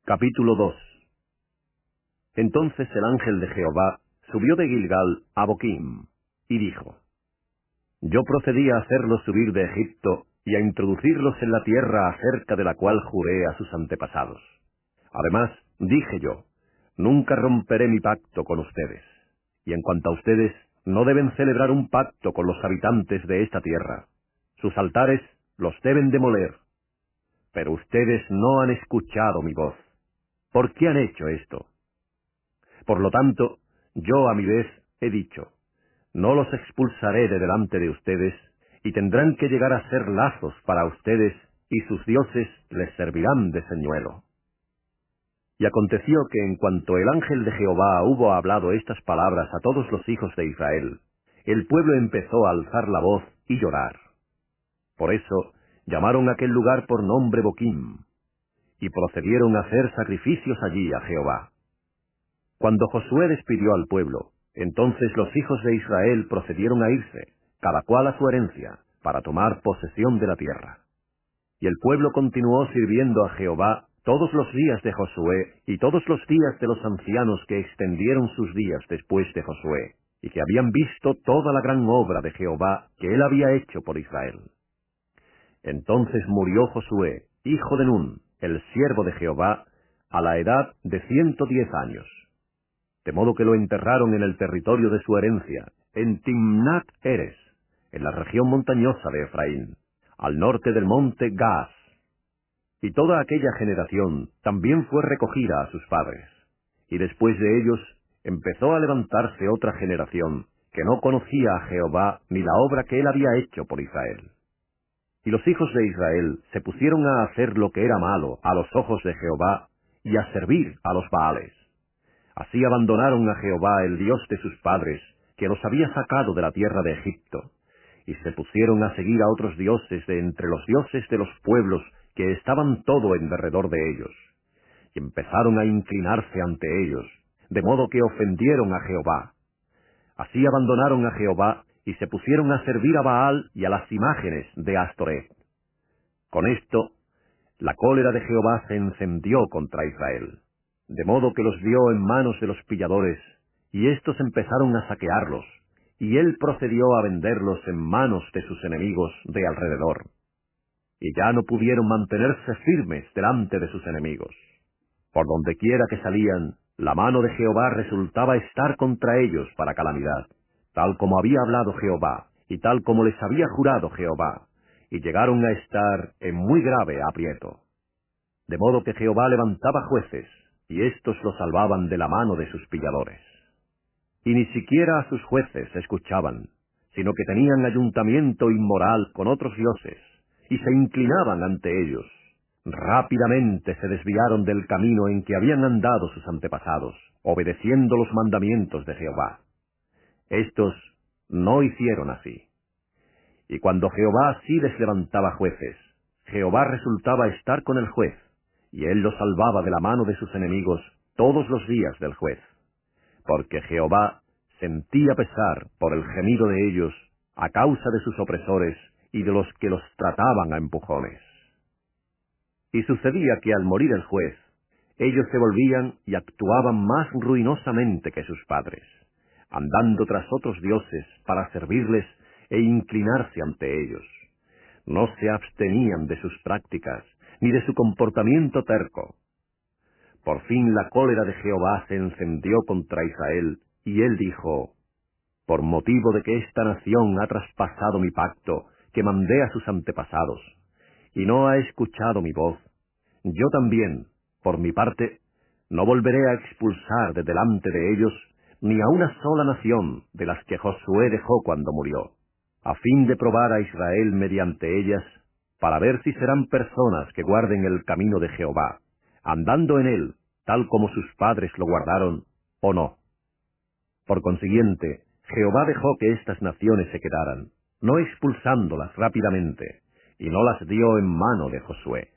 Capítulo 2. Entonces el ángel de Jehová subió de Gilgal a Boquim, y dijo: Yo procedí a hacerlos subir de Egipto, y a introducirlos en la tierra acerca de la cual juré a sus antepasados. Además, dije yo: Nunca romperé mi pacto con ustedes. Y en cuanto a ustedes, no deben celebrar un pacto con los habitantes de esta tierra. Sus altares los deben demoler. Pero ustedes no han escuchado mi voz. ¿Por qué han hecho esto? Por lo tanto, yo a mi vez he dicho: No los expulsaré de delante de ustedes, y tendrán que llegar a ser lazos para ustedes, y sus dioses les servirán de señuelo. Y aconteció que en cuanto el ángel de Jehová hubo hablado estas palabras a todos los hijos de Israel, el pueblo empezó a alzar la voz y llorar. Por eso llamaron aquel lugar por nombre Boquim, y procedieron a hacer sacrificios allí a Jehová. Cuando Josué despidió al pueblo, entonces los hijos de Israel procedieron a irse, cada cual a su herencia, para tomar posesión de la tierra. Y el pueblo continuó sirviendo a Jehová todos los días de Josué y todos los días de los ancianos que extendieron sus días después de Josué, y que habían visto toda la gran obra de Jehová que él había hecho por Israel. Entonces murió Josué, hijo de Nun, el siervo de Jehová, a la edad de 110 años. De modo que lo enterraron en el territorio de su herencia, en Timnat Heres, en la región montañosa de Efraín, al norte del monte Gaas. Y toda aquella generación también fue recogida a sus padres. Y después de ellos empezó a levantarse otra generación que no conocía a Jehová ni la obra que él había hecho por Israel. Y los hijos de Israel se pusieron a hacer lo que era malo a los ojos de Jehová y a servir a los Baales. Así abandonaron a Jehová, el Dios de sus padres, que los había sacado de la tierra de Egipto, y se pusieron a seguir a otros dioses de entre los dioses de los pueblos que estaban todo en derredor de ellos, y empezaron a inclinarse ante ellos, de modo que ofendieron a Jehová. Así abandonaron a Jehová y se pusieron a servir a Baal y a las imágenes de Astoret. Con esto, la cólera de Jehová se encendió contra Israel, de modo que los dio en manos de los pilladores, y éstos empezaron a saquearlos, y él procedió a venderlos en manos de sus enemigos de alrededor. Y ya no pudieron mantenerse firmes delante de sus enemigos. Por donde quiera que salían, la mano de Jehová resultaba estar contra ellos para calamidad, tal como había hablado Jehová, y tal como les había jurado Jehová, y llegaron a estar en muy grave aprieto. De modo que Jehová levantaba jueces, y éstos los salvaban de la mano de sus pilladores. Y ni siquiera a sus jueces escuchaban, sino que tenían ayuntamiento inmoral con otros dioses, y se inclinaban ante ellos. Rápidamente se desviaron del camino en que habían andado sus antepasados, obedeciendo los mandamientos de Jehová. Estos no hicieron así. Y cuando Jehová sí les levantaba jueces, Jehová resultaba estar con el juez, y él los salvaba de la mano de sus enemigos todos los días del juez. Porque Jehová sentía pesar por el gemido de ellos a causa de sus opresores y de los que los trataban a empujones. Y sucedía que al morir el juez, ellos se volvían y actuaban más ruinosamente que sus padres, andando tras otros dioses para servirles e inclinarse ante ellos. No se abstenían de sus prácticas, ni de su comportamiento terco. Por fin la cólera de Jehová se encendió contra Israel, y él dijo: Por motivo de que esta nación ha traspasado mi pacto, que mandé a sus antepasados, y no ha escuchado mi voz, yo también, por mi parte, no volveré a expulsar de delante de ellos ni a una sola nación de las que Josué dejó cuando murió, a fin de probar a Israel mediante ellas, para ver si serán personas que guarden el camino de Jehová, andando en él, tal como sus padres lo guardaron, o no. Por consiguiente, Jehová dejó que estas naciones se quedaran, no expulsándolas rápidamente, y no las dio en mano de Josué.